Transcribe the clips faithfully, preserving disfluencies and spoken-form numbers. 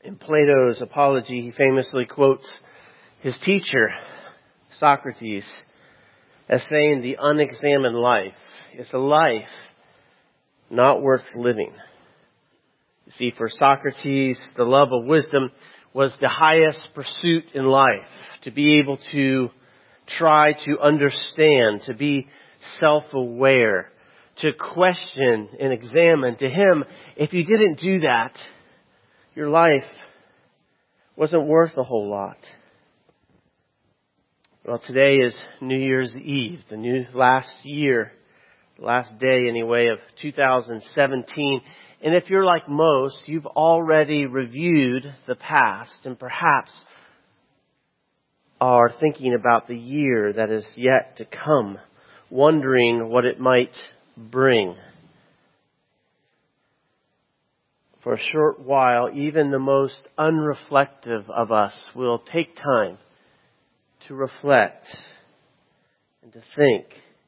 In Plato's Apology, he famously quotes his teacher, Socrates, as saying the unexamined life is a life not worth living. You see, for Socrates, the love of wisdom was the highest pursuit in life. To be able to try to understand, to be self-aware, to question and examine. To him, if you didn't do that, your life wasn't worth a whole lot. Well, today is New Year's Eve, the new last year, last day anyway of two thousand seventeen. And if you're like most, you've already reviewed the past and perhaps are thinking about the year that is yet to come, wondering what it might bring. For a short while, even the most unreflective of us will take time to reflect and to think.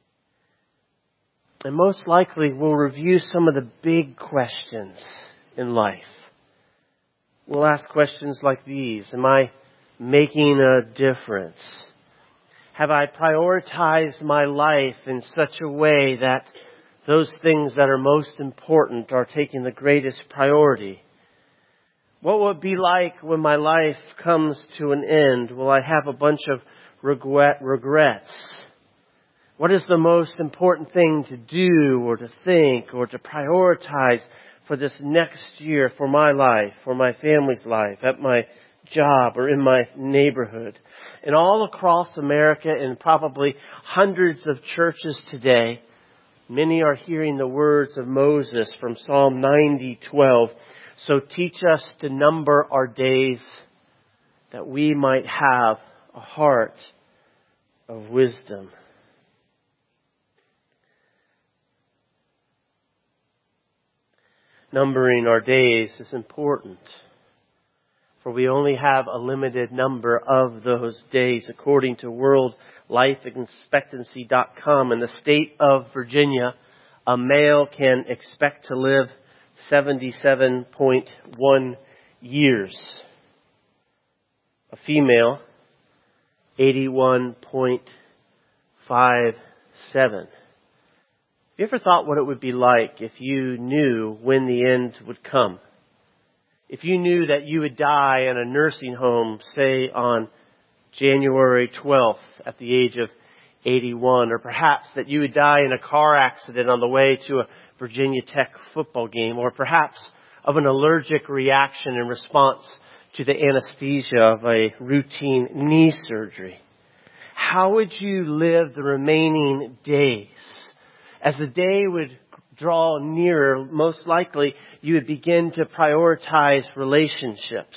And most likely we'll review some of the big questions in life. We'll ask questions like these. Am I making a difference? Have I prioritized my life in such a way that those things that are most important are taking the greatest priority? What will it be like when my life comes to an end? Will I have a bunch of regret, regrets? What is the most important thing to do or to think or to prioritize for this next year, for my life, for my family's life, at my job or in my neighborhood? And all across America and probably hundreds of churches today, many are hearing the words of Moses from Psalm ninety twelve. So teach us to number our days that we might have a heart of wisdom. Numbering our days is important, for we only have a limited number of those days. According to world life expectancy dot com, in the state of Virginia, a male can expect to live seventy-seven point one years. A female, eighty-one point five seven. Have you ever thought what it would be like if you knew when the end would come? If you knew that you would die in a nursing home, say on January twelfth at the age of eighty-one, or perhaps that you would die in a car accident on the way to a Virginia Tech football game, or perhaps of an allergic reaction in response to the anesthesia of a routine knee surgery. How would you live the remaining days? As the day would draw nearer, most likely you would begin to prioritize relationships.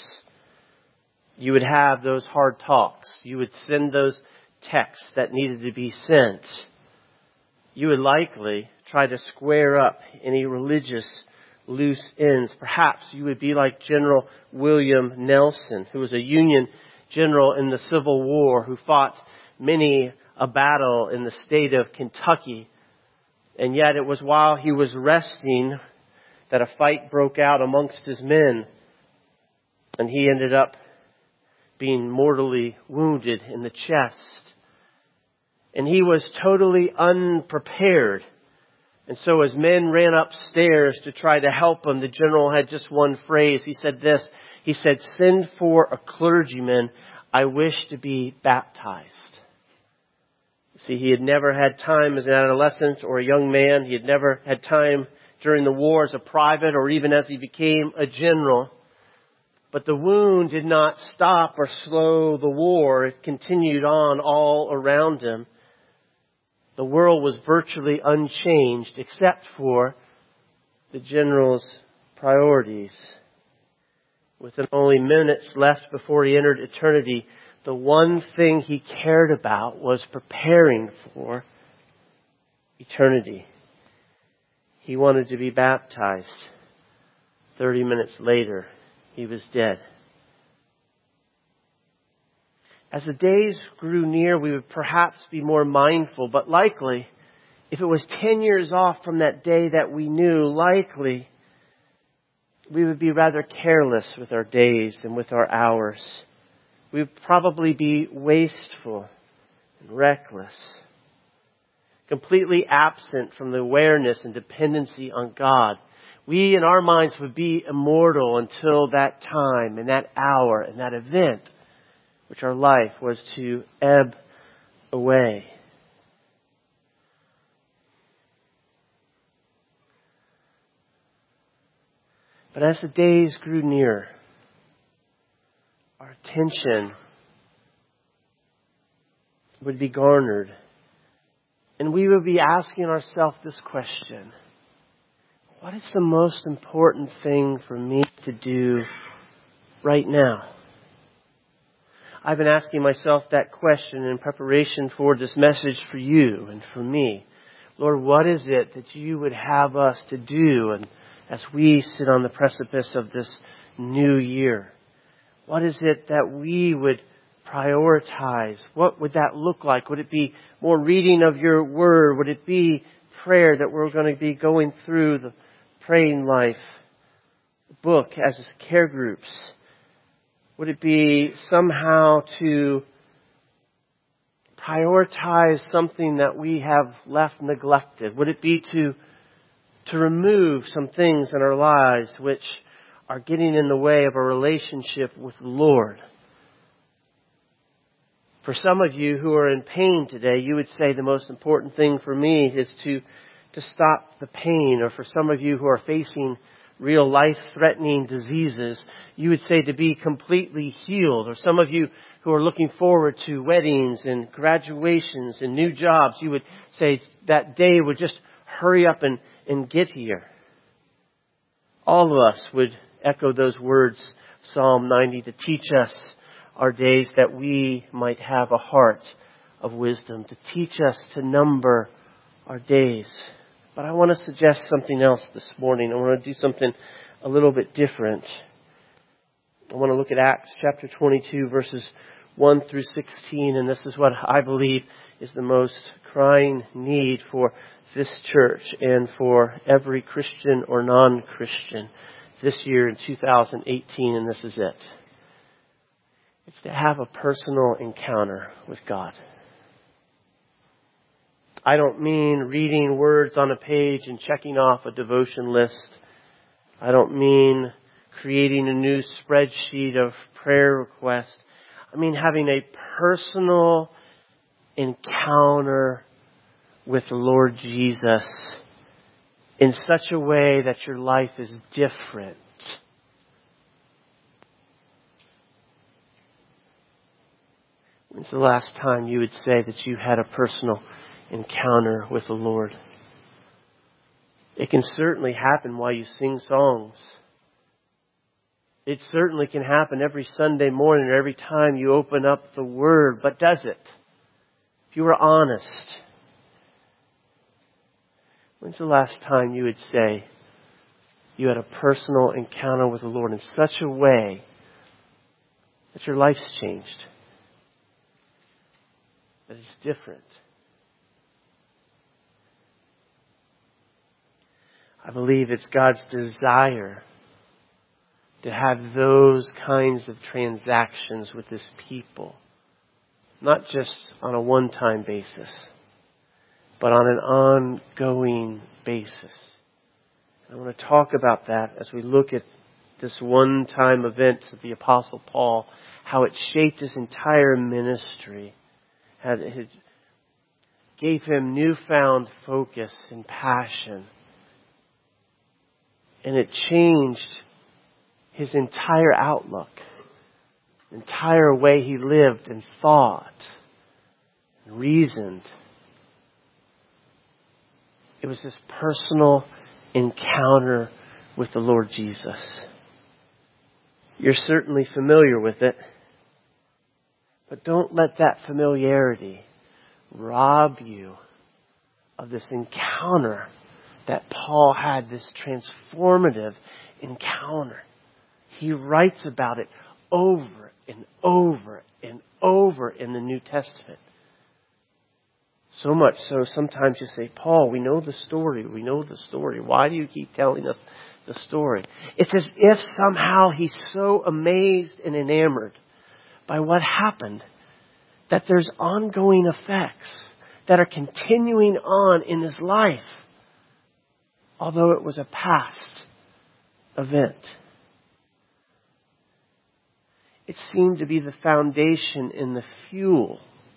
You would have those hard talks. You would send those texts that needed to be sent. You would likely try to square up any religious loose ends. Perhaps you would be like General William Nelson, who was a Union general in the Civil War, who fought many a battle in the state of Kentucky. And yet it was while he was resting that a fight broke out amongst his men. And he ended up being mortally wounded in the chest. And he was totally unprepared. And so as men ran upstairs to try to help him, the general had just one phrase. He said this. He said, "Send for a clergyman. I wish to be baptized." See, he had never had time as an adolescent or a young man. He had never had time during the war as a private or even as he became a general. But the wound did not stop or slow the war. It continued on all around him. The world was virtually unchanged except for the general's priorities. With only minutes left before he entered eternity, the one thing he cared about was preparing for eternity. He wanted to be baptized. Thirty minutes later, he was dead. As the days grew near, we would perhaps be more mindful, but likely, if it was ten years off from that day that we knew, likely we would be rather careless with our days and with our hours. We would probably be wasteful and reckless, completely absent from the awareness and dependency on God. We in our minds would be immortal until that time and that hour and that event which our life was to ebb away. But as the days grew near, our attention would be garnered. And we would be asking ourselves this question: what is the most important thing for me to do right now? I've been asking myself that question in preparation for this message for you and for me. Lord, what is it that you would have us to do? And as we sit on the precipice of this new year, what is it that we would prioritize? What would that look like? Would it be more reading of your word? Would it be prayer that we're going to be going through the Praying Life book as care groups? Would it be somehow to prioritize something that we have left neglected? Would it be to to remove some things in our lives which are getting in the way of our relationship with the Lord? For some of you who are in pain today, you would say the most important thing for me is to, to stop the pain. Or for some of you who are facing real life-threatening diseases, you would say to be completely healed. Or some of you who are looking forward to weddings and graduations and new jobs, you would say that day would just hurry up and, and get here. All of us would echo those words, Psalm ninety, to teach us our days that we might have a heart of wisdom, to teach us to number our days. But I want to suggest something else this morning. I want to do something a little bit different. I want to look at Acts chapter twenty-two, verses one through sixteen, and this is what I believe is the most crying need for this church and for every Christian or non-Christian this year in two thousand eighteen, and this is it. It's to have a personal encounter with God. I don't mean reading words on a page and checking off a devotion list. I don't mean creating a new spreadsheet of prayer requests. I mean having a personal encounter with the Lord Jesus in such a way that your life is different. When's the last time you would say that you had a personal encounter with the Lord? It can certainly happen while you sing songs. It certainly can happen every Sunday morning or every time you open up the Word. But does it? If you were honest, when's the last time you would say you had a personal encounter with the Lord in such a way that your life's changed? That it's different. I believe it's God's desire to have those kinds of transactions with His people. Not just on a one-time basis, but on an ongoing basis. I want to talk about that as we look at this one-time event of the Apostle Paul, how it shaped his entire ministry. It gave him newfound focus and passion. And it changed his entire outlook, the entire way he lived and thought and reasoned. It was this personal encounter with the Lord Jesus. You're certainly familiar with it. But don't let that familiarity rob you of this encounter that Paul had, this transformative encounter. He writes about it over and over and over in the New Testament. So much so, sometimes you say, Paul, we know the story. We know the story. Why do you keep telling us the story? It's as if somehow he's so amazed and enamored by what happened that there's ongoing effects that are continuing on in his life, although it was a past event. It seemed to be the foundation and the fuel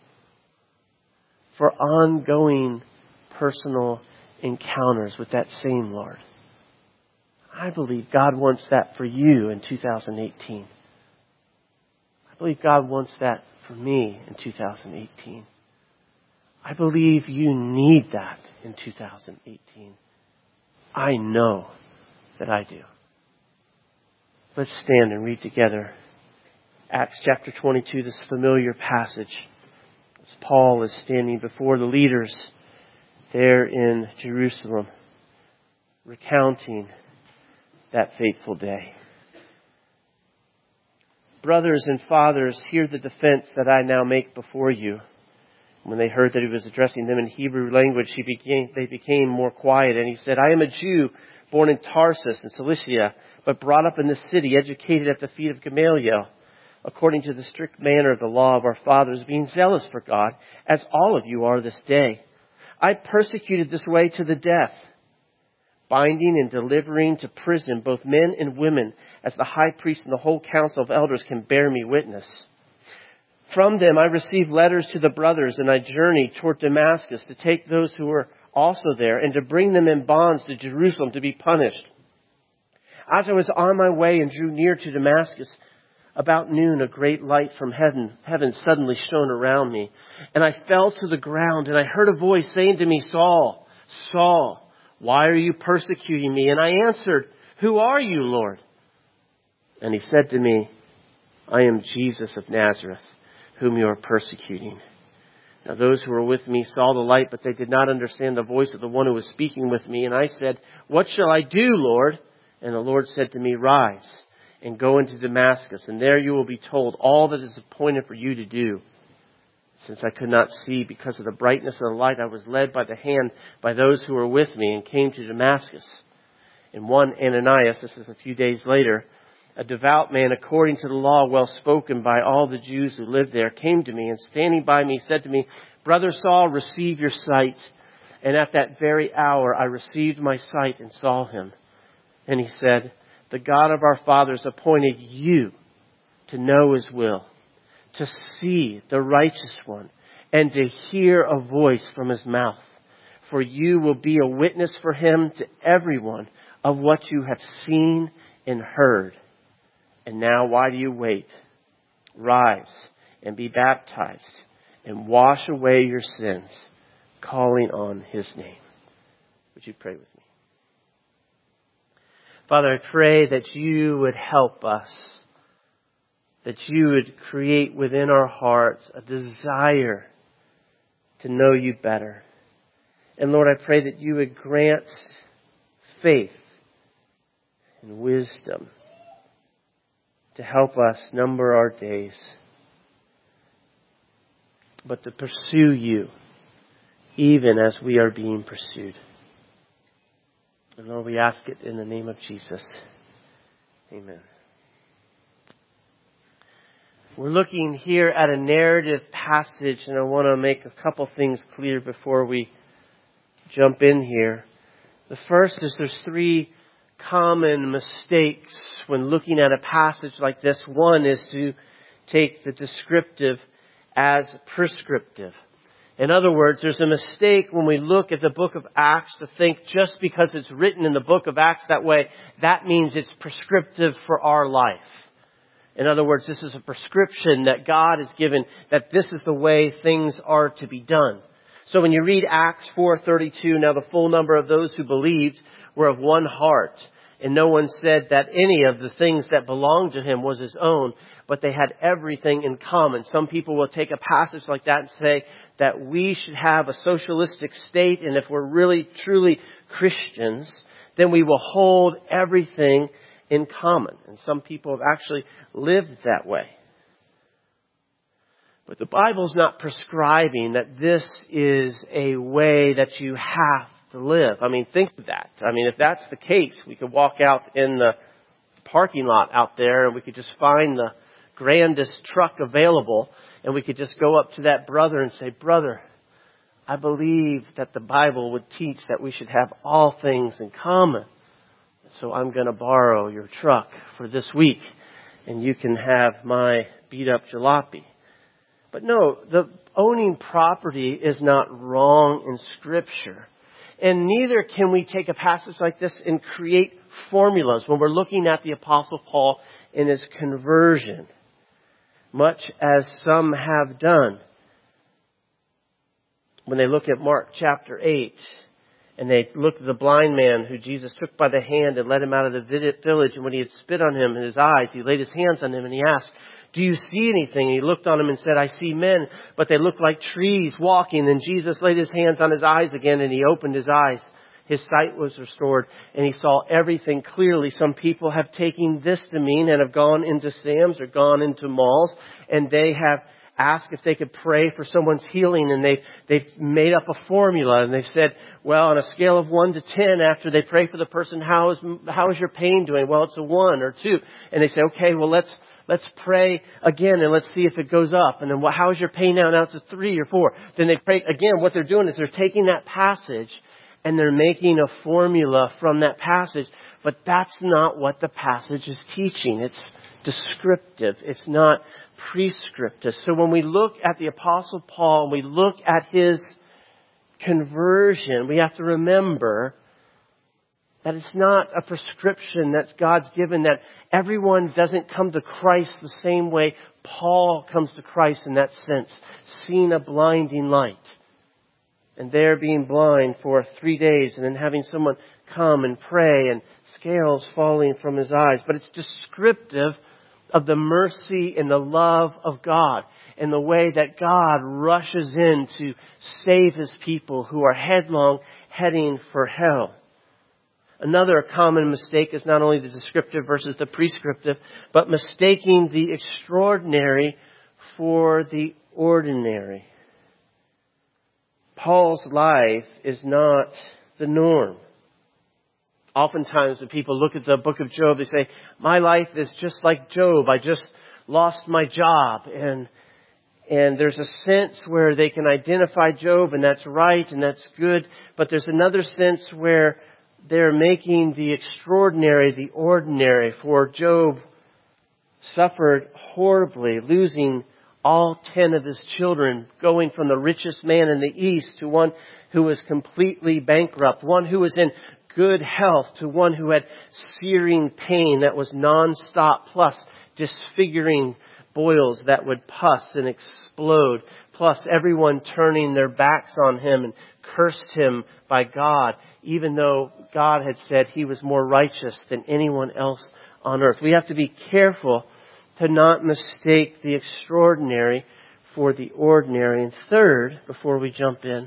for ongoing personal encounters with that same Lord. I believe God wants that for you in two thousand eighteen. I believe God wants that for me in two thousand eighteen. I believe you need that in two thousand eighteen. I know that I do. Let's stand and read together Acts chapter twenty-two, this familiar passage. As Paul is standing before the leaders there in Jerusalem, recounting that fateful day. Brothers and fathers, hear the defense that I now make before you. When they heard that he was addressing them in Hebrew language, he became, they became more quiet. And he said, I am a Jew born in Tarsus in Cilicia, but brought up in this city, educated at the feet of Gamaliel, according to the strict manner of the law of our fathers, being zealous for God, as all of you are this day. I persecuted this way to the death, binding and delivering to prison both men and women, as the high priest and the whole council of elders can bear me witness. From them I received letters to the brothers, and I journeyed toward Damascus to take those who were also there and to bring them in bonds to Jerusalem to be punished. As I was on my way and drew near to Damascus, about noon, a great light from heaven, heaven suddenly shone around me, and I fell to the ground, and I heard a voice saying to me, Saul, Saul, why are you persecuting me? And I answered, who are you, Lord? And he said to me, I am Jesus of Nazareth, whom you are persecuting. Now those who were with me saw the light, but they did not understand the voice of the one who was speaking with me. And I said, what shall I do, Lord? And the Lord said to me, rise and go into Damascus, and there you will be told all that is appointed for you to do. Since I could not see because of the brightness of the light, I was led by the hand by those who were with me and came to Damascus. And one Ananias, this is a few days later, a devout man according to the law, well spoken by all the Jews who lived there, came to me and standing by me said to me, Brother Saul, receive your sight. And at that very hour I received my sight and saw him. And he said, the God of our fathers appointed you to know his will, to see the righteous one, and to hear a voice from his mouth. For you will be a witness for him to everyone of what you have seen and heard. And now why do you wait? Rise and be baptized and wash away your sins, calling on his name. Would you pray with me? Father, I pray that you would help us, that you would create within our hearts a desire to know you better. And Lord, I pray that you would grant faith and wisdom to help us number our days, but to pursue you even as we are being pursued. And Lord, we ask it in the name of Jesus. Amen. We're looking here at a narrative passage, and I want to make a couple things clear before we jump in here. The first is there's three common mistakes when looking at a passage like this. One is to take the descriptive as prescriptive. In other words, there's a mistake when we look at the book of Acts to think just because it's written in the book of Acts that way, that means it's prescriptive for our life. In other words, this is a prescription that God has given, that this is the way things are to be done. So when you read Acts four thirty-two, now the full number of those who believed were of one heart, and no one said that any of the things that belonged to him was his own, but they had everything in common. Some people will take a passage like that and say that we should have a socialistic state, and if we're really, truly Christians, then we will hold everything in common. And some people have actually lived that way. But the Bible's not prescribing that this is a way that you have to live. I mean, think of that. I mean, if that's the case, we could walk out in the parking lot out there and we could just find the grandest truck available and we could just go up to that brother and say, brother, I believe that the Bible would teach that we should have all things in common. So I'm going to borrow your truck for this week and you can have my beat up jalopy. But no, the owning property is not wrong in Scripture. And neither can we take a passage like this and create formulas when we're looking at the Apostle Paul in his conversion, much as some have done. When they look at Mark chapter eight, and they look at the blind man who Jesus took by the hand and led him out of the village, and when he had spit on him in his eyes, he laid his hands on him and he asked, do you see anything? And he looked on him and said, I see men, but they look like trees walking. And Jesus laid his hands on his eyes again and he opened his eyes. His sight was restored and he saw everything clearly. Some people have taken this to mean and have gone into Sam's or gone into malls and they have asked if they could pray for someone's healing, and they've, they've made up a formula and they've said, well, on a scale of one to ten, after they pray for the person, how is, how is your pain doing? Well, it's a one or two. And they say, okay, well, let's, let's pray again and let's see if it goes up. And then, well, how is your pain now? Now it's a three or four. Then they pray again. What they're doing is they're taking that passage and they're making a formula from that passage. But that's not what the passage is teaching. It's descriptive. It's not prescriptive. So when we look at the Apostle Paul and we look at his conversion, we have to remember that it's not a prescription that God's given, that everyone doesn't come to Christ the same way Paul comes to Christ in that sense, seeing a blinding light. And there being blind for three days and then having someone come and pray and scales falling from his eyes. But it's descriptive of the mercy and the love of God and the way that God rushes in to save his people who are headlong heading for hell. Another common mistake is not only the descriptive versus the prescriptive, but mistaking the extraordinary for the ordinary. Paul's life is not the norm. Oftentimes when people look at the book of Job, they say, my life is just like Job. I just lost my job. And and there's a sense where they can identify Job, and that's right and that's good. But there's another sense where they're making the extraordinary the ordinary. For Job suffered horribly, losing all ten of his children, going from the richest man in the East to one who was completely bankrupt, one who was in good health to one who had searing pain that was nonstop, plus disfiguring boils that would pus and explode, plus everyone turning their backs on him and cursed him by God, even though God had said he was more righteous than anyone else on earth. We have to be careful to not mistake the extraordinary for the ordinary. And third, before we jump in,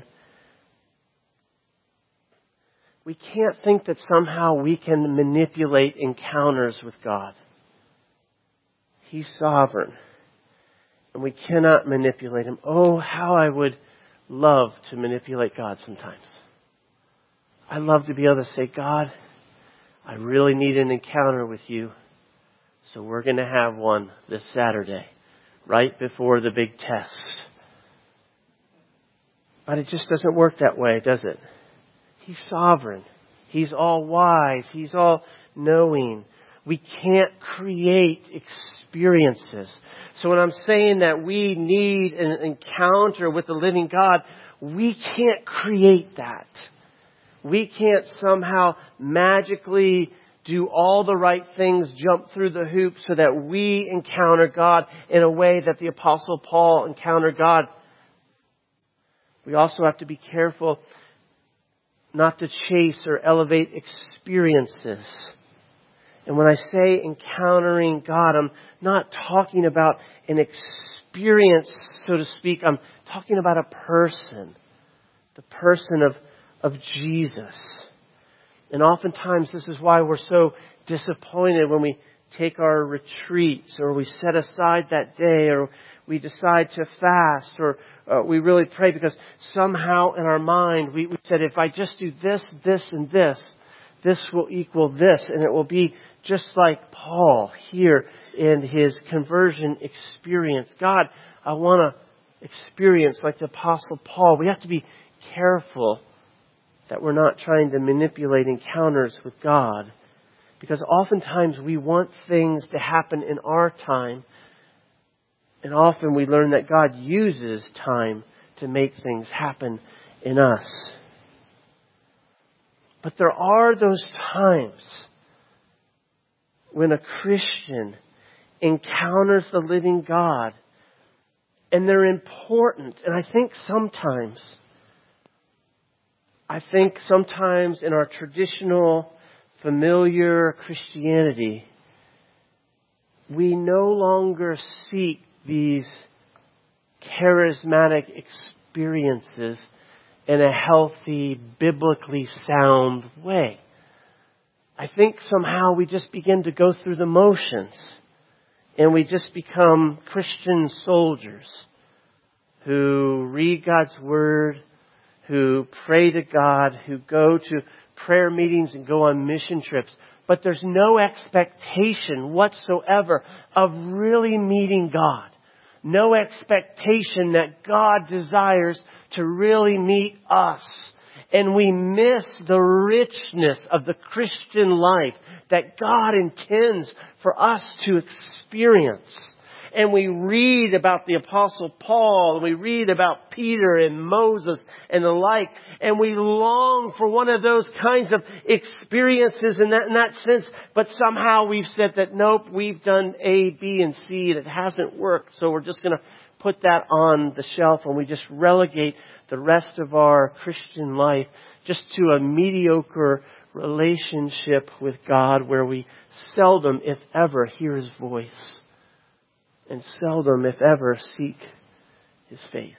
we can't think that somehow we can manipulate encounters with God. He's sovereign. And we cannot manipulate him. Oh, how I would love to manipulate God sometimes. I love to be able to say, God, I really need an encounter with you. So we're going to have one this Saturday, right before the big test. But it just doesn't work that way, does it? He's sovereign. He's all wise. He's all knowing. We can't create experiences. So when I'm saying that we need an encounter with the living God, we can't create that. We can't somehow magically do all the right things, jump through the hoops so that we encounter God in a way that the Apostle Paul encountered God. We also have to be careful not to chase or elevate experiences. And when I say encountering God, I'm not talking about an experience, so to speak. I'm talking about a person. The person of, of Jesus. And oftentimes this is why we're so disappointed when we take our retreats or we set aside that day or we decide to fast, or uh, we really pray because somehow in our mind we, we said, if I just do this, this, and this, this will equal this, and it will be just like Paul here in his conversion experience. God, I want to experience like the Apostle Paul. We have to be careful that we're not trying to manipulate encounters with God, because oftentimes we want things to happen in our time, and often we learn that God uses time to make things happen in us. But there are those times when a Christian encounters the living God, and they're important. And I think sometimes, I think sometimes in our traditional, familiar Christianity, we no longer seek these charismatic experiences in a healthy, biblically sound way. I think somehow we just begin to go through the motions, and we just become Christian soldiers who read God's Word, who pray to God, who go to prayer meetings and go on mission trips. But there's no expectation whatsoever of really meeting God. No expectation that God desires to really meet us. And we miss the richness of the Christian life that God intends for us to experience. And we read about the Apostle Paul, and we read about Peter and Moses and the like, and we long for one of those kinds of experiences in that, in that sense. But somehow we've said that, nope, we've done A, B, and C, and it hasn't worked. So we're just going to put that on the shelf, and we just relegate the rest of our Christian life just to a mediocre relationship with God where we seldom, if ever, hear His voice, and seldom, if ever, seek His face.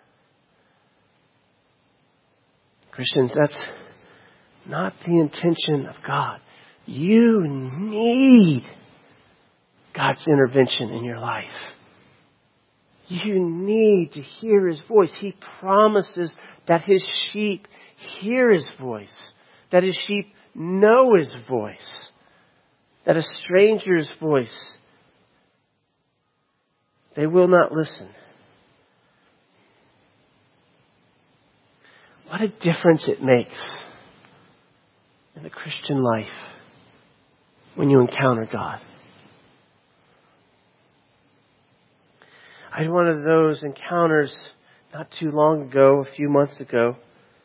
Christians, that's not the intention of God. You need God's intervention in your life. You need to hear His voice. He promises that His sheep hear His voice, that His sheep know His voice, that a stranger's voice they will not listen. What a difference it makes in the Christian life when you encounter God. I had one of those encounters not too long ago, a few months ago.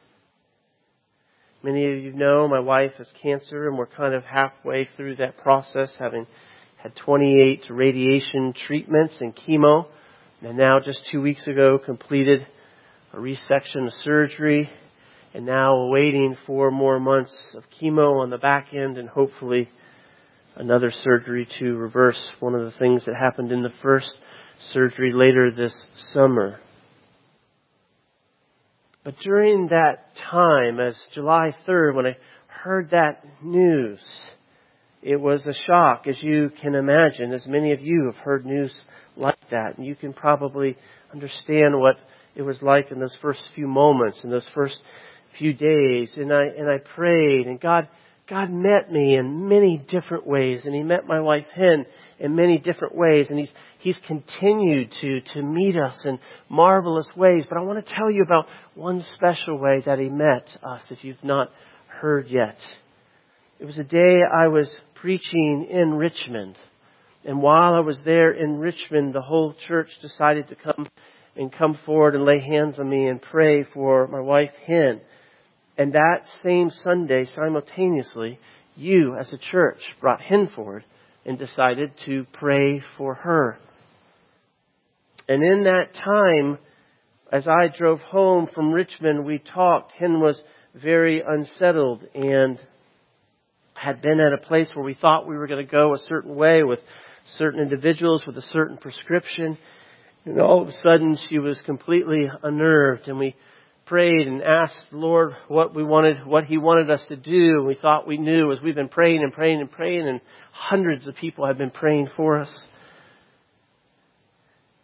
Many of you know my wife has cancer, and we're kind of halfway through that process, having had twenty-eight radiation treatments and chemo, and now just two weeks ago completed a resection surgery, and now awaiting four more months of chemo on the back end, and hopefully another surgery to reverse one of the things that happened in the first surgery later this summer. But during that time, as July third, when I heard that news, it was a shock, as you can imagine, as many of you have heard news like that. And you can probably understand what it was like in those first few moments, in those first few days. And I and I prayed, and God God met me in many different ways, and He met my wife Hen in many different ways, and He's He's continued to to meet us in marvelous ways. But I want to tell you about one special way that He met us, if you've not heard yet. It was a day I was preaching in Richmond. And while I was there in Richmond, the whole church decided to come and come forward and lay hands on me and pray for my wife, Hen. And that same Sunday, simultaneously, you as a church brought Hen forward and decided to pray for her. And in that time, as I drove home from Richmond, we talked. Hen was very unsettled and had been at a place where we thought we were going to go a certain way with certain individuals with a certain prescription. And all of a sudden she was completely unnerved, and we prayed and asked the Lord what we wanted, what He wanted us to do. And we thought we knew as we've been praying and praying and praying, and hundreds of people have been praying for us.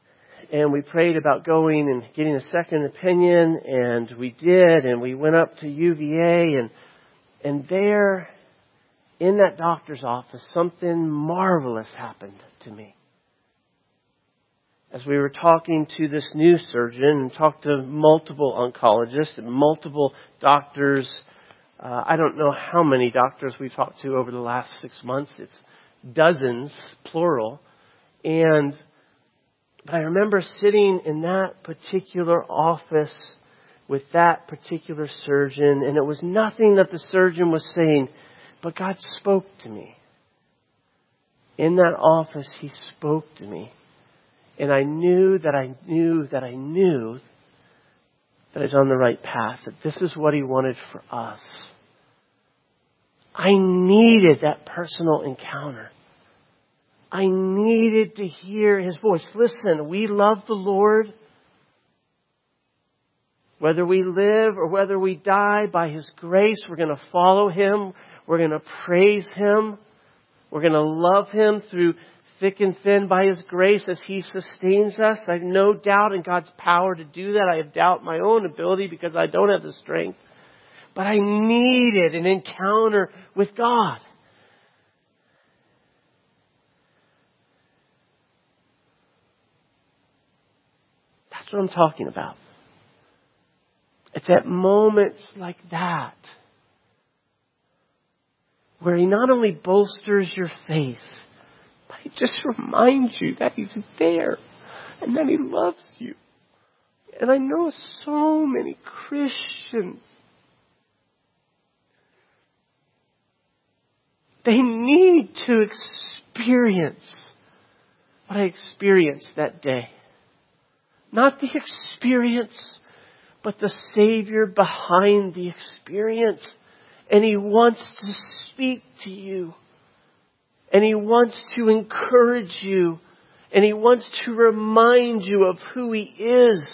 and we prayed about going and getting a second opinion, and we did, and we went up to U V A, and and there, in that doctor's office, something marvelous happened to me. As we were talking to this new surgeon and talked to multiple oncologists and multiple doctors, uh, I don't know how many doctors we talked to over the last six months. It's dozens, plural. And but I remember sitting in that particular office with that particular surgeon, and it was nothing that the surgeon was saying, but God spoke to me. In that office, He spoke to me. And I knew that I knew that I knew that I was on the right path, that this is what He wanted for us. I needed that personal encounter. I needed to hear His voice. Listen, we love the Lord. Whether we live or whether we die, by His grace, we're going to follow Him. We're going to praise Him. We're going to love Him through thick and thin by His grace as He sustains us. I have no doubt in God's power to do that. I have doubt in my own ability because I don't have the strength. But I needed an encounter with God. That's what I'm talking about. It's at moments like that where He not only bolsters your faith, but He just reminds you that He's there and that He loves you. And I know so many Christians, they need to experience what I experienced that day. Not the experience, but the Savior behind the experience. And He wants to speak to you. And He wants to encourage you. And He wants to remind you of who He is.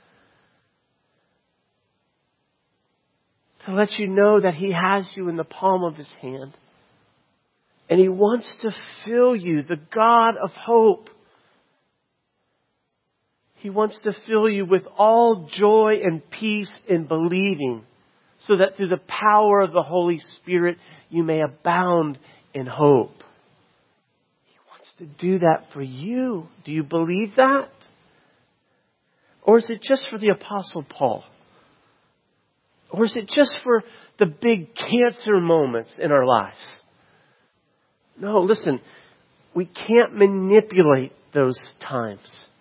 To let you know that He has you in the palm of His hand. And He wants to fill you, the God of hope. He wants to fill you with all joy and peace in believing, so that through the power of the Holy Spirit you may abound in hope. He wants to do that for you. Do you believe that? Or is it just for the Apostle Paul? Or is it just for the big cancer moments in our lives? No, listen, we can't manipulate those times.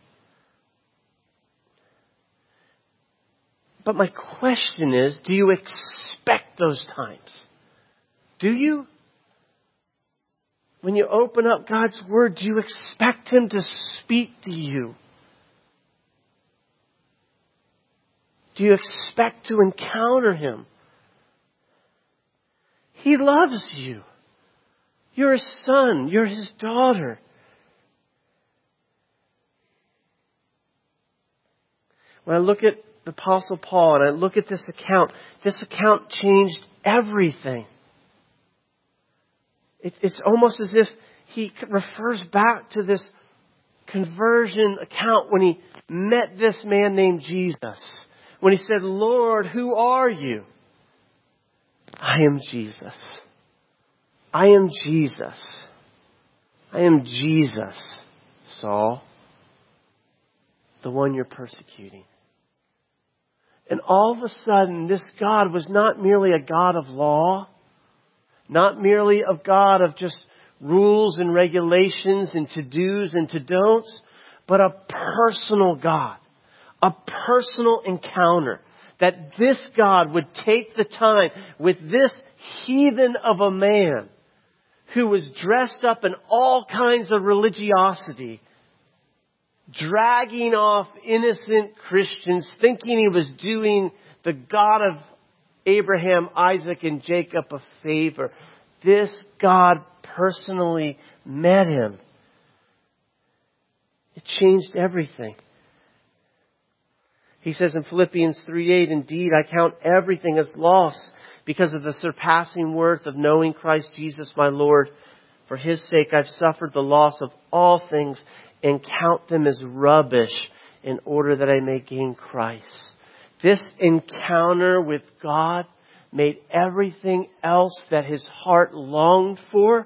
But my question is, do you expect those times? Do you? When you open up God's Word, do you expect Him to speak to you? Do you expect to encounter Him? He loves you. You're His son. You're His daughter. When I look at the Apostle Paul and I look at this account, this account changed everything. It, it's almost as if he refers back to this conversion account when he met this man named Jesus. When he said, "Lord, who are you?" I am Jesus. I am Jesus. I am Jesus, Saul, the one you're persecuting. And all of a sudden, this God was not merely a God of law, not merely a God of just rules and regulations and to-dos and to-don'ts, but a personal God, a personal encounter. That this God would take the time with this heathen of a man who was dressed up in all kinds of religiosity, dragging off innocent Christians, thinking he was doing the God of Abraham, Isaac, and Jacob a favor. This God personally met him. It changed everything. He says in Philippians three eight, "Indeed, I count everything as loss because of the surpassing worth of knowing Christ Jesus my Lord. For His sake I've suffered the loss of all things and count them as rubbish in order that I may gain Christ. This encounter with God made everything else that his heart longed for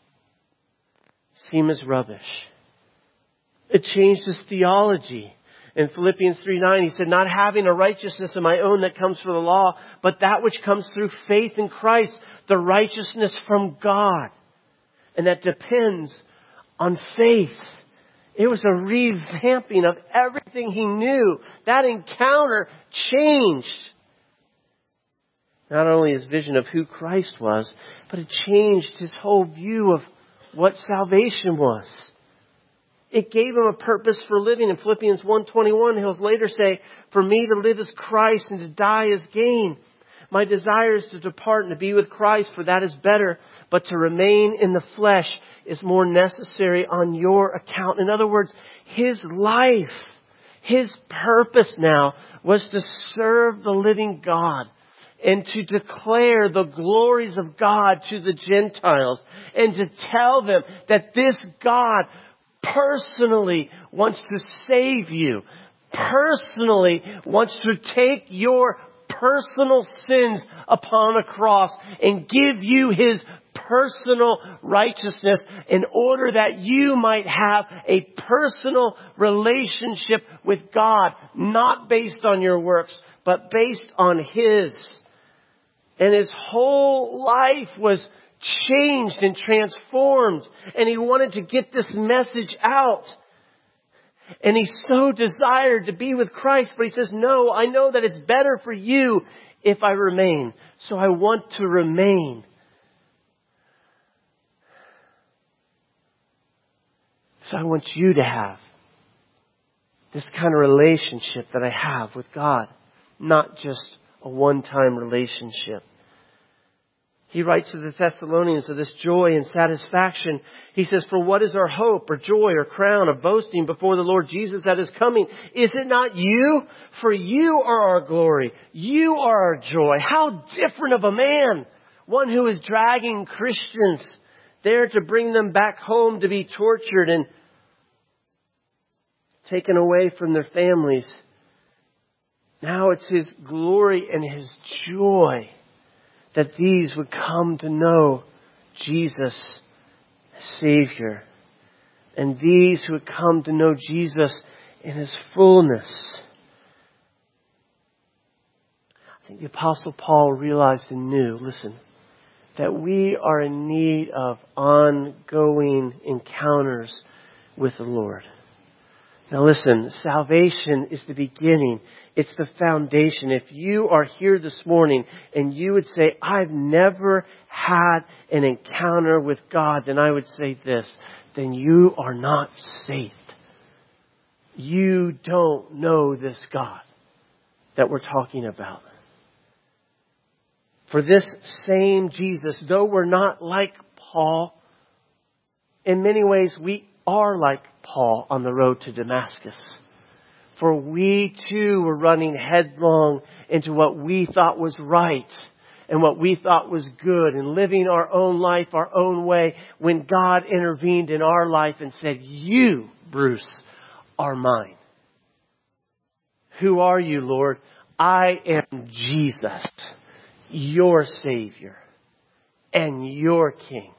seem as rubbish. It changed his theology. In Philippians three nine, he said, not having a righteousness of my own that comes from the law, but that which comes through faith in Christ, the righteousness from God. And that depends on faith. It was a revamping of everything he knew. That encounter changed not only his vision of who Christ was, but it changed his whole view of what salvation was. It gave him a purpose for living. In Philippians one twenty-one, he'll later say, for me to live is Christ and to die is gain. My desire is to depart and to be with Christ, for that is better. But to remain in the flesh is more necessary on your account. In other words, his life, his purpose now was to serve the living God and to declare the glories of God to the Gentiles and to tell them that this God personally wants to save you, personally wants to take your personal sins upon a cross and give you his personal righteousness in order that you might have a personal relationship with God, not based on your works, but based on his. And his whole life was changed and transformed. And he wanted to get this message out. And he so desired to be with Christ. But he says, no, I know that it's better for you if I remain. So I want to remain. So I want you to have this kind of relationship that I have with God. Not just a one-time relationship. He writes to the Thessalonians of this joy and satisfaction. He says, for what is our hope or joy or crown of boasting before the Lord Jesus that is coming? Is it not you? For you are our glory. You are our joy. How different of a man. One who is dragging Christians there to bring them back home to be tortured and taken away from their families. Now it's his glory and his joy that these would come to know Jesus as Savior. And these who would come to know Jesus in his fullness. I think the Apostle Paul realized and knew, listen, that we are in need of ongoing encounters with the Lord. Now listen, salvation is the beginning. It's the foundation. If you are here this morning and you would say, I've never had an encounter with God, then I would say this, then you are not saved. You don't know this God that we're talking about. For this same Jesus, though we're not like Paul, in many ways we are like Paul on the road to Damascus. For we too were running headlong into what we thought was right and what we thought was good and living our own life, our own way, when God intervened in our life and said, you, Bruce, are mine. Who are you, Lord? I am Jesus, your Savior and your King.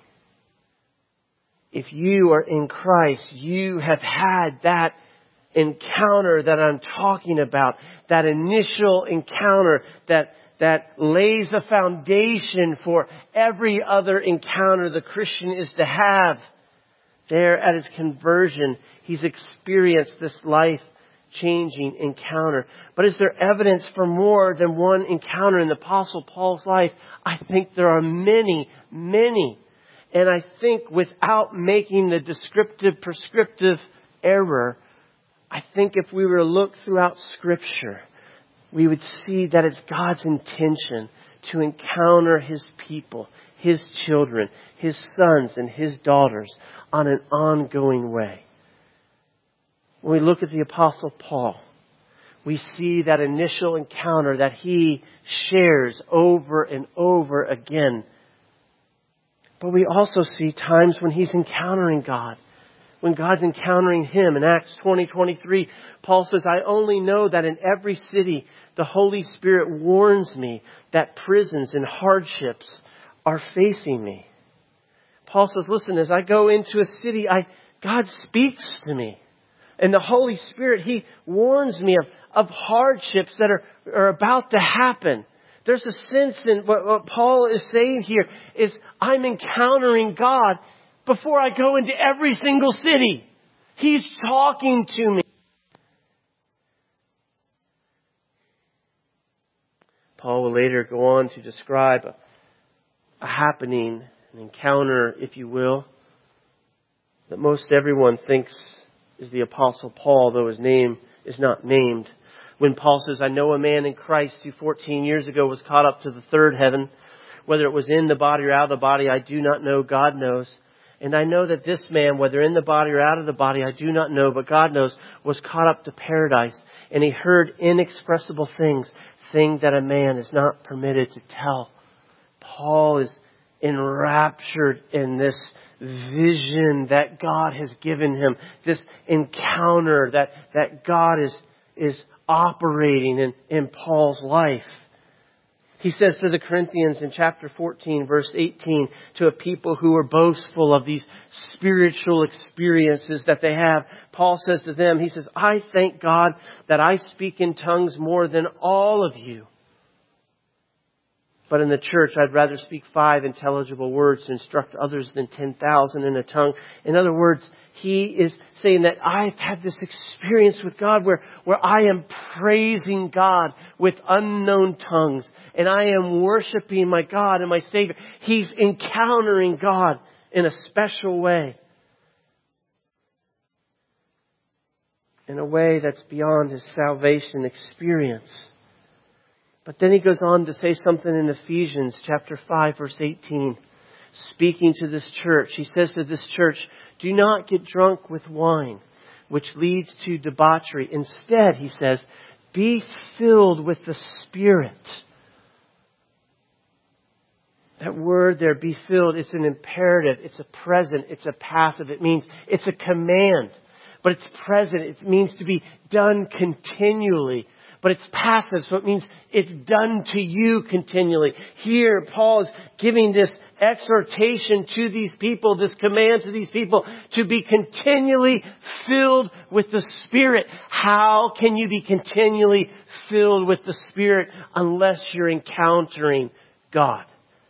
If you are in Christ, you have had that encounter that I'm talking about, that initial encounter that that lays the foundation for every other encounter the Christian is to have. There at his conversion, he's experienced this life-changing encounter. But is there evidence for more than one encounter in the Apostle Paul's life? I think there are many, many. And I think without making the descriptive, prescriptive error, I think if we were to look throughout Scripture, we would see that it's God's intention to encounter his people, his children, his sons and his daughters on an ongoing way. When we look at the Apostle Paul, we see that initial encounter that he shares over and over again. But we also see times when he's encountering God, when God's encountering him. In Acts twenty twenty-three, Paul says, I only know that in every city the Holy Spirit warns me that prisons and hardships are facing me. Paul says, listen, as I go into a city, I God speaks to me. And the Holy Spirit, He warns me of, of hardships that are, are about to happen. There's a sense in what, what Paul is saying here is I'm encountering God before I go into every single city. He's talking to me. Paul will later go on to describe a, a happening, an encounter, if you will, that most everyone thinks is the Apostle Paul, though his name is not named. When Paul says, I know a man in Christ who fourteen years ago was caught up to the third heaven. Whether it was in the body or out of the body, I do not know. God knows. And I know that this man, whether in the body or out of the body, I do not know, but God knows, was caught up to paradise. And he heard inexpressible things, things that a man is not permitted to tell. Paul is enraptured in this vision that God has given him, this encounter that, that God is, is operating in, in Paul's life. He says to the Corinthians in chapter fourteen, verse eighteen, to a people who are boastful of these spiritual experiences that they have, Paul says to them, he says, I thank God that I speak in tongues more than all of you. But in the church, I'd rather speak five intelligible words to instruct others than ten thousand in a tongue. In other words, he is saying that I've had this experience with God where, where I am praising God with unknown tongues. And I am worshiping my God and my Savior. He's encountering God in a special way. In a way that's beyond his salvation experience. But then he goes on to say something in Ephesians chapter five, verse eighteen. Speaking to this church, he says to this church, do not get drunk with wine, which leads to debauchery. Instead, he says, be filled with the Spirit. That word there, be filled, it's an imperative, it's a present, it's a passive. It means it's a command, but it's present. It means to be done continually. But it's passive, so it means it's done to you continually. Here, Paul is giving this exhortation to these people, this command to these people to be continually filled with the Spirit. How can you be continually filled with the Spirit unless you're encountering God?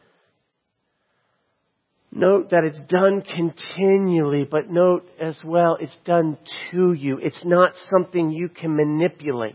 Note that it's done continually, but note as well, it's done to you. It's not something you can manipulate.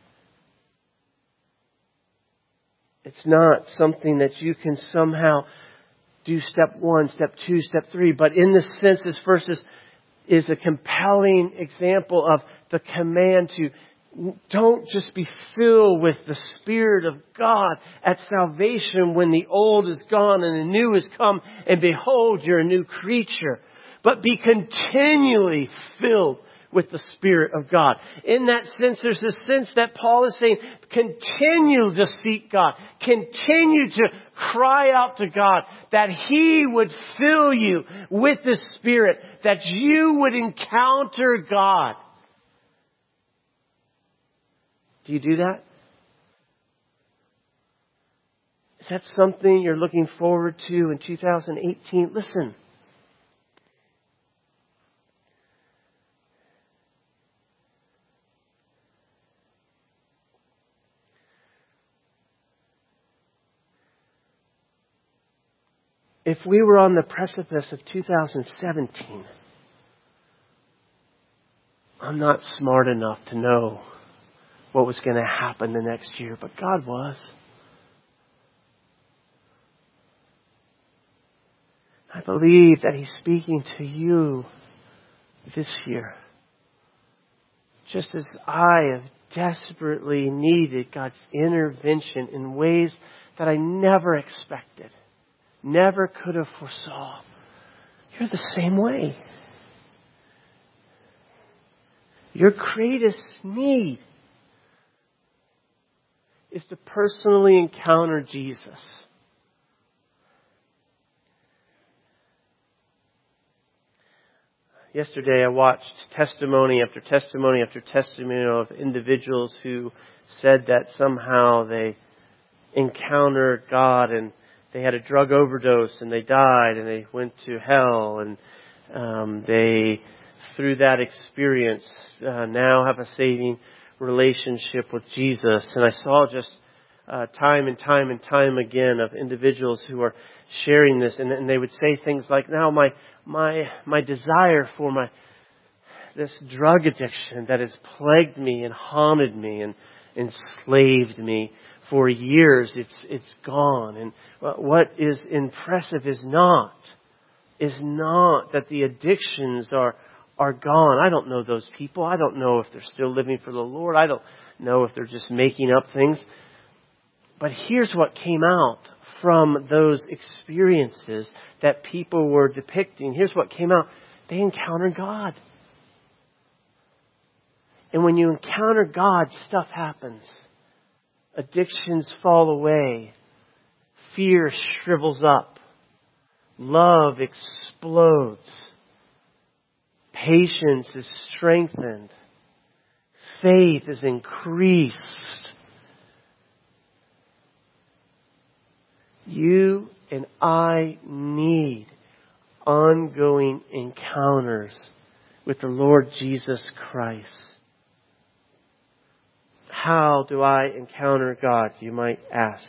It's not something that you can somehow do step one, step two, step three. But in this sense, this verse is, is a compelling example of the command to don't just be filled with the Spirit of God at salvation when the old is gone and the new has come, and behold, you're a new creature. But be continually filled with the Spirit of God. In that sense, there's this sense that Paul is saying, continue to seek God. Continue to cry out to God that He would fill you with the Spirit, that you would encounter God. Do you do that? Is that something you're looking forward to in two thousand eighteen? Listen. If we were on the precipice of two thousand seventeen, I'm not smart enough to know what was going to happen the next year, but God was. I believe that He's speaking to you this year. Just as I have desperately needed God's intervention in ways that I never expected. Never could have foresaw. You're the same way. Your greatest need is to personally encounter Jesus. Yesterday I watched testimony after testimony after testimony of individuals who said that somehow they encountered God and they had a drug overdose and they died and they went to hell, and um, they, through that experience, uh, now have a saving relationship with Jesus. And I saw just uh, time and time and time again of individuals who are sharing this, and, and they would say things like, now my my my desire for my this drug addiction that has plagued me and haunted me and enslaved me for years, it's it's gone. And what is impressive is not is not that the addictions are are gone. I don't know those people. I don't know if they're still living for the Lord. I don't know if they're just making up things. But here's what came out from those experiences that people were depicting. Here's what came out. They encountered God. And when you encounter God, stuff happens. Addictions fall away. Fear shrivels up. Love explodes. Patience is strengthened. Faith is increased. You and I need ongoing encounters with the Lord Jesus Christ. How do I encounter God, you might ask?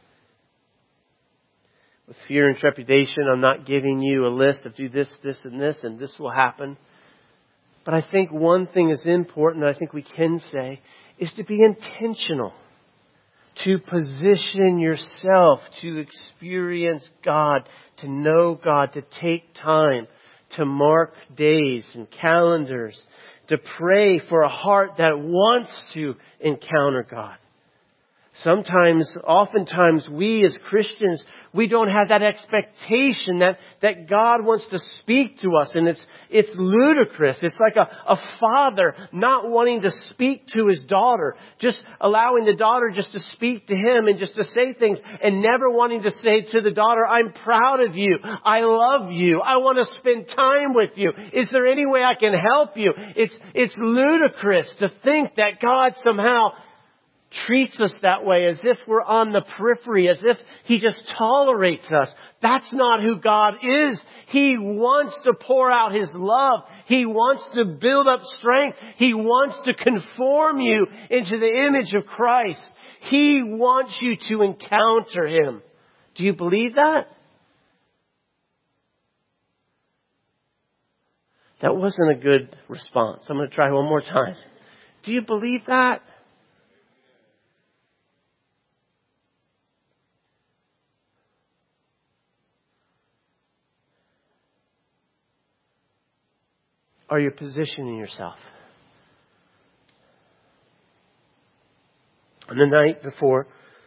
With fear and trepidation, I'm not giving you a list of do this, this, and this, and this will happen. But I think one thing is important, I think we can say, is to be intentional. To position yourself to experience God, to know God, to take time, to mark days and calendars, to pray for a heart that wants to encounter God. Sometimes, oftentimes, we as Christians, we don't have that expectation that, that God wants to speak to us. And it's, it's ludicrous. It's like a, a father not wanting to speak to his daughter, just allowing the daughter just to speak to him and just to say things, and never wanting to say to the daughter, I'm proud of you. I love you. I want to spend time with you. Is there any way I can help you? It's, it's ludicrous to think that God somehow treats us that way, as if we're on the periphery, as if He just tolerates us. That's not who God is. He wants to pour out His love. He wants to build up strength. He wants to conform you into the image of Christ. He wants you to encounter Him. Do you believe that? That wasn't a good response. I'm going to try one more time. Do you believe that? Are you positioning yourself? On the night before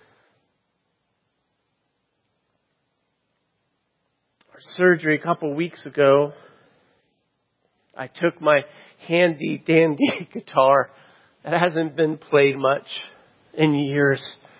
our surgery a couple of weeks ago, I took my handy dandy guitar that hasn't been played much in years.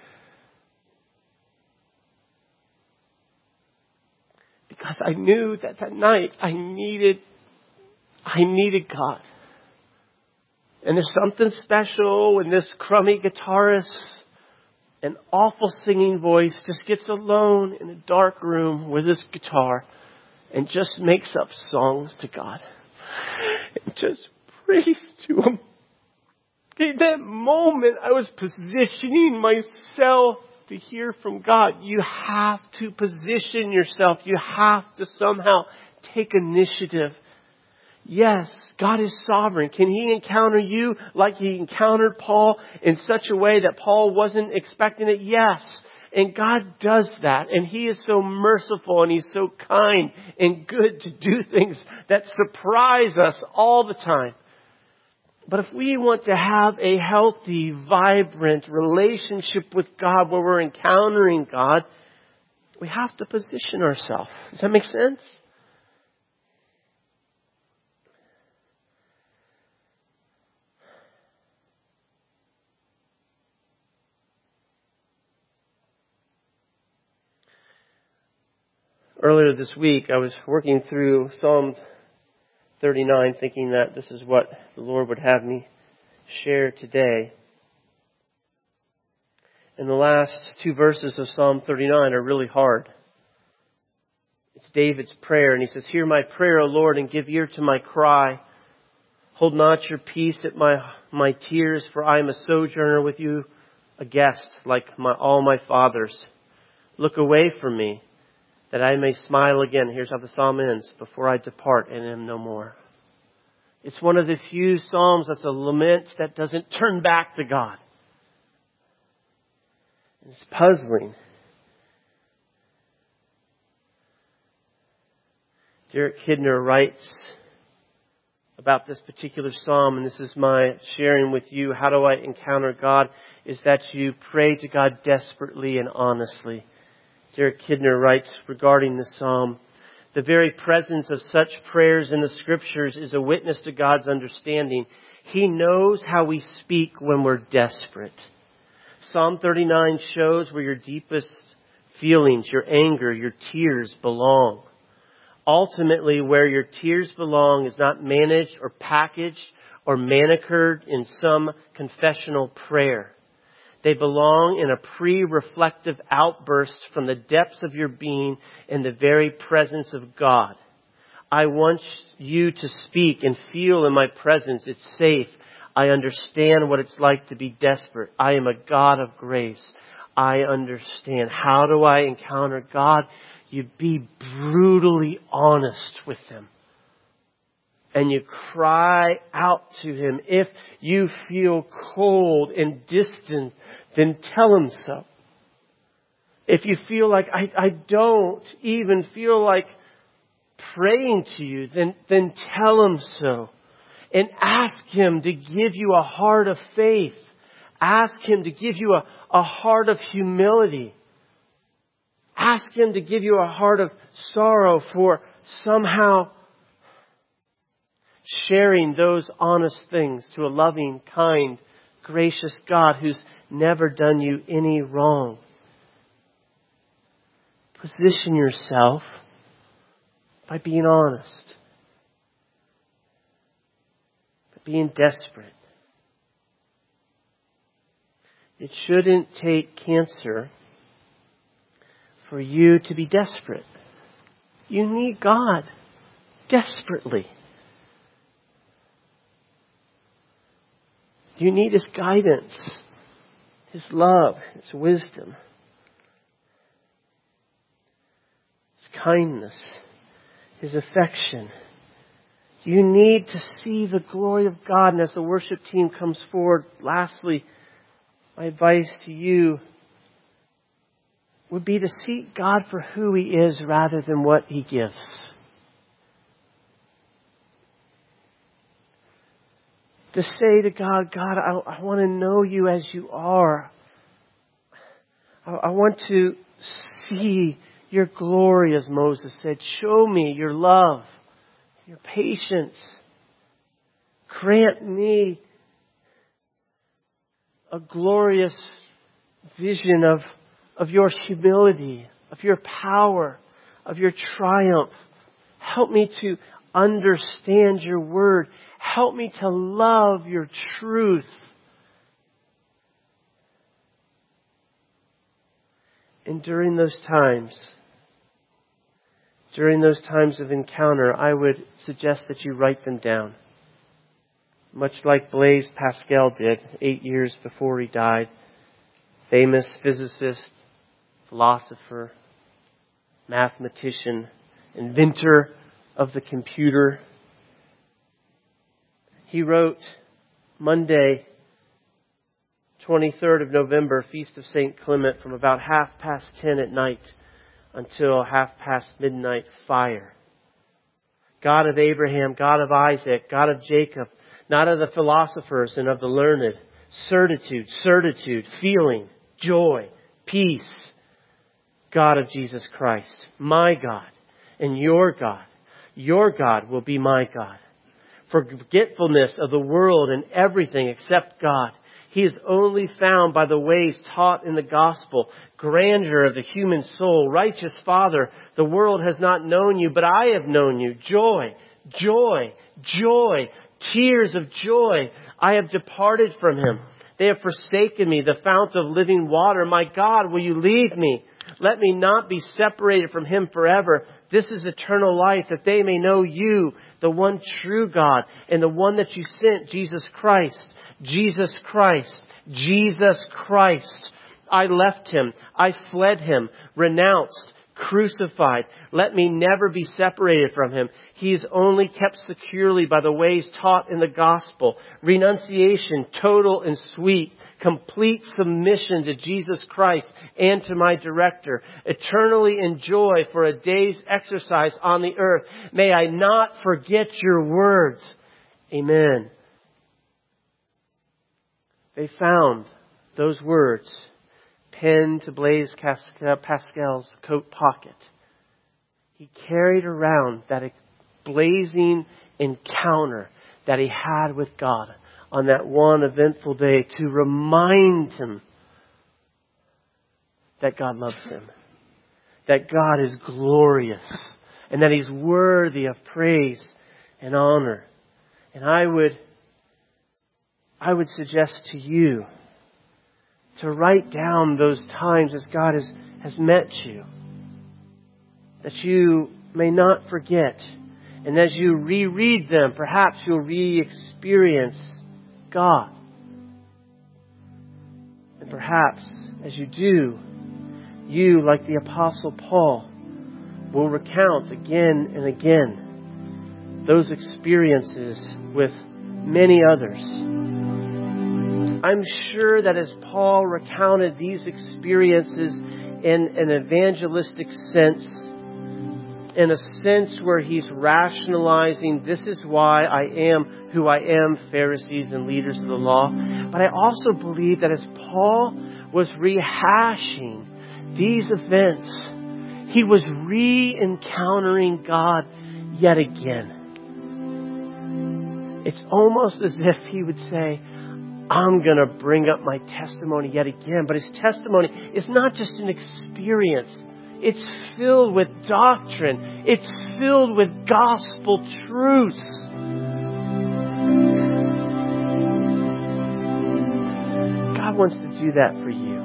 Because I knew that that night I needed I needed God. And there's something special when this crummy guitarist, an awful singing voice, just gets alone in a dark room with his guitar and just makes up songs to God. And just prays to Him. In that moment, I was positioning myself to hear from God. You have to position yourself. You have to somehow take initiative. Yes, God is sovereign. Can He encounter you like He encountered Paul in such a way that Paul wasn't expecting it? Yes. And God does that. And He is so merciful and He's so kind and good to do things that surprise us all the time. But if we want to have a healthy, vibrant relationship with God where we're encountering God, we have to position ourselves. Does that make sense? Earlier this week, I was working through Psalm thirty-nine, thinking that this is what the Lord would have me share today. And the last two verses of Psalm thirty-nine are really hard. It's David's prayer, and he says, "Hear my prayer, O Lord, and give ear to my cry. Hold not your peace at my my tears, for I am a sojourner with you, a guest, like my, all my fathers. Look away from me, that I may smile again." Here's how the psalm ends: "Before I depart and am no more." It's one of the few psalms that's a lament that doesn't turn back to God. It's puzzling. Derek Kidner writes about this particular psalm, and this is my sharing with you. How do I encounter God? Is that you pray to God desperately and honestly. Derek Kidner writes regarding the psalm, "The very presence of such prayers in the Scriptures is a witness to God's understanding. He knows how we speak when we're desperate." Psalm thirty-nine shows where your deepest feelings, your anger, your tears belong. Ultimately, where your tears belong is not managed or packaged or manicured in some confessional prayer. They belong in a pre-reflective outburst from the depths of your being in the very presence of God. I want you to speak and feel in my presence. It's safe. I understand what it's like to be desperate. I am a God of grace. I understand. How do I encounter God? You be brutally honest with Him. And you cry out to Him. If you feel cold and distant, then tell Him so. If you feel like, I, I don't even feel like praying to you, then, then tell Him so. And ask Him to give you a heart of faith. Ask Him to give you a, a heart of humility. Ask Him to give you a heart of sorrow for somehow sharing those honest things to a loving, kind, gracious God who's never done you any wrong. Position yourself by being honest, by being desperate. It shouldn't take cancer for you to be desperate. You need God desperately. You need His guidance, His love, His wisdom, His kindness, His affection. You need to see the glory of God. And as the worship team comes forward, lastly, my advice to you would be to seek God for who He is rather than what He gives. To say to God, God, I, I want to know You as You are. I, I want to see Your glory, as Moses said. Show me Your love, Your patience. Grant me a glorious vision of, of Your humility, of Your power, of Your triumph. Help me to understand Your word. Help me to love Your truth. And during those times, during those times of encounter, I would suggest that you write them down. Much like Blaise Pascal did eight years before he died. Famous physicist, philosopher, mathematician, inventor of the computer. He wrote, Monday, twenty-third of November, Feast of Saint Clement, from about half past ten at night until half past midnight, fire. God of Abraham, God of Isaac, God of Jacob, not of the philosophers and of the learned, certitude, certitude, feeling, joy, peace. God of Jesus Christ, my God and your God. Your God will be my God. Forgetfulness of the world and everything except God. He is only found by the ways taught in the gospel. Grandeur of the human soul. Righteous Father, the world has not known You, but I have known You. Joy, Joy, joy, tears of joy. I have departed from him. They have forsaken me, the fount of living water. My God, will you leave me? Let me not be separated from him forever. This is eternal life, that they may know you, the one true God, and the one that you sent, Jesus Christ. Jesus Christ. Jesus Christ. I left him. I fled him. Renounced. Crucified. Let me never be separated from him. He is only kept securely by the ways taught in the gospel. Renunciation, total and sweet. Complete submission to Jesus Christ and to my director. Eternally enjoy for a day's exercise on the earth. May I not forget your words. Amen. They found those words pinned to Blaise Pascal's coat pocket. He carried around that blazing encounter that he had with God on that one eventful day to remind him that God loves him, that God is glorious, and that he's worthy of praise and honor. And I would, I would suggest to you to write down those times as God has, has met you, that you may not forget. And as you reread them, perhaps you'll re-experience God. And perhaps as you do, you, like the Apostle Paul, will recount again and again those experiences with many others. I'm sure that as Paul recounted these experiences in an evangelistic sense, in a sense where he's rationalizing, this is why I am who I am, Pharisees and leaders of the law. But I also believe that as Paul was rehashing these events, he was re-encountering God yet again. It's almost as if he would say, I'm going to bring up my testimony yet again. But his testimony is not just an experience. It's filled with doctrine. It's filled with gospel truths. God wants to do that for you.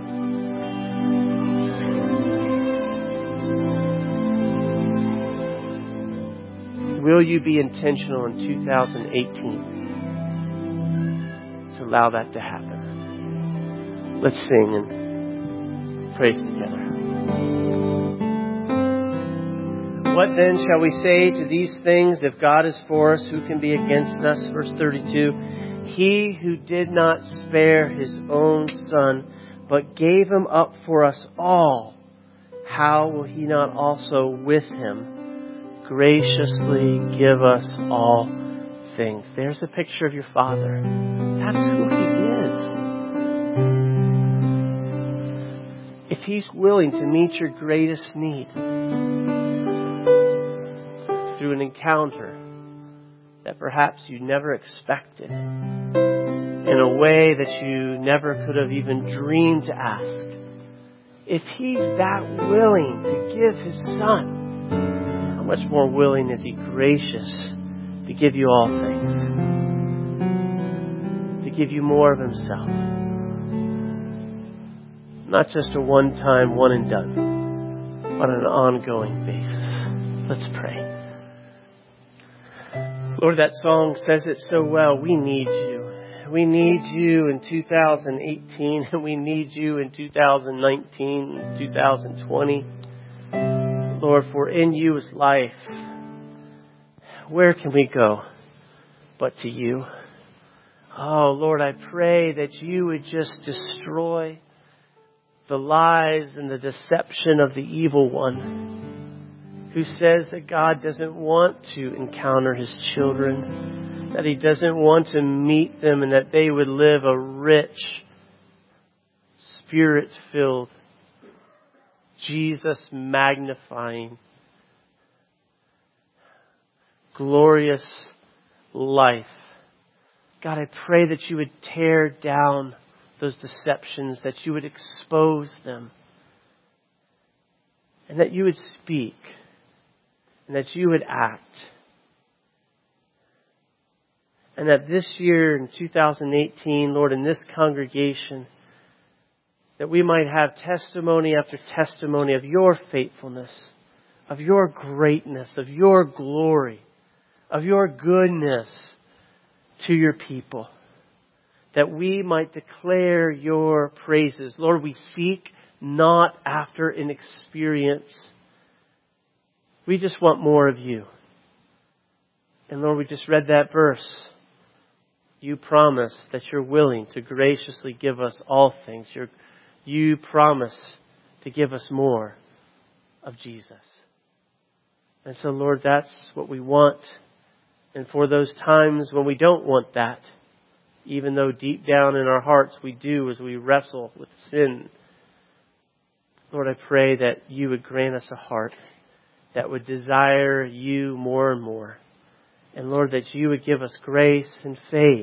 Will you be intentional in two thousand eighteen? To allow that to happen. Let's sing and praise together. What then shall we say to these things? If God is for us, who can be against us? Verse thirty-two. He who did not spare his own son, but gave him up for us all, how will he not also with him graciously give us all things? There's a picture of your Father. That's who he is. If he's willing to meet your greatest need through an encounter that perhaps you never expected, in a way that you never could have even dreamed to ask, if he's that willing to give his son, how much more willing is he gracious to give you all things? To give you more of himself. Not just a one-time, one and done, but on an ongoing basis. Let's pray. Lord, that song says it so well. We need you. We need you in two thousand eighteen, and we need you in two thousand nineteen, two thousand twenty. Lord, for in you is life. Where can we go but to you? Oh, Lord, I pray that you would just destroy the lies and the deception of the evil one, who says that God doesn't want to encounter his children, that he doesn't want to meet them, and that they would live a rich, Spirit-filled, Jesus-magnifying, glorious life. God, I pray that you would tear down those deceptions, that you would expose them, and that you would speak, and that you would act, And that this year in two thousand eighteen, Lord, in this congregation, that we might have testimony after testimony of your faithfulness, of your greatness, of your glory, of your goodness to your people. That we might declare your praises. Lord, we seek not after an experience. We just want more of you. And Lord, we just read that verse. You promise that you're willing to graciously give us all things. You're, you promise to give us more of Jesus. And so, Lord, that's what we want. And for those times when we don't want that, even though deep down in our hearts we do as we wrestle with sin, Lord, I pray that you would grant us a heart that would desire you more and more. And Lord, that you would give us grace and faith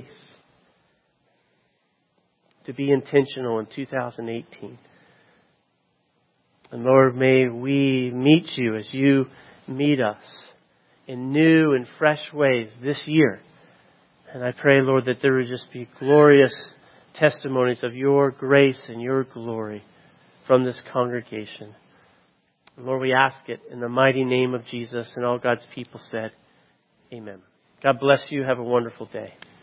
to be intentional in two thousand eighteen. And Lord, may we meet you as you meet us in new and fresh ways this year. And I pray, Lord, that there would just be glorious testimonies of your grace and your glory from this congregation. And Lord, we ask it in the mighty name of Jesus, and all God's people said, amen. God bless you. Have a wonderful day.